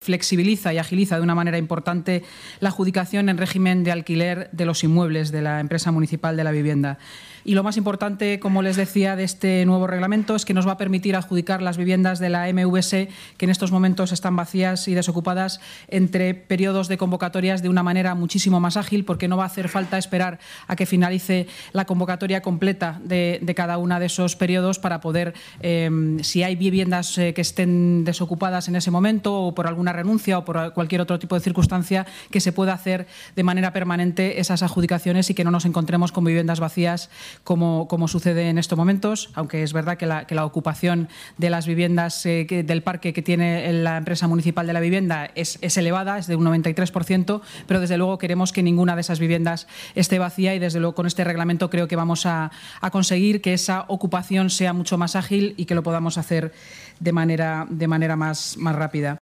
flexibiliza y agiliza de una manera importante la adjudicación en régimen de alquiler de los inmuebles de la empresa municipal de la vivienda. Y lo más importante, como les decía, de este nuevo reglamento es que nos va a permitir adjudicar las viviendas de la MVS que en estos momentos están vacías y desocupadas entre periodos de convocatorias de una manera muchísimo más ágil, porque no va a hacer falta esperar a que finalice la convocatoria completa de cada uno de esos periodos para poder, si hay viviendas que estén desocupadas en ese momento o por alguna renuncia o por cualquier otro tipo de circunstancia, que se pueda hacer de manera permanente esas adjudicaciones y que no nos encontremos con viviendas vacías como sucede en estos momentos, aunque es verdad que la ocupación de las viviendas del parque que tiene la empresa municipal de la vivienda es elevada, es de un 93%, pero desde luego queremos que ninguna de esas viviendas esté vacía y desde luego con este reglamento creo que vamos a conseguir que esa ocupación sea mucho más ágil y que lo podamos hacer de manera más rápida.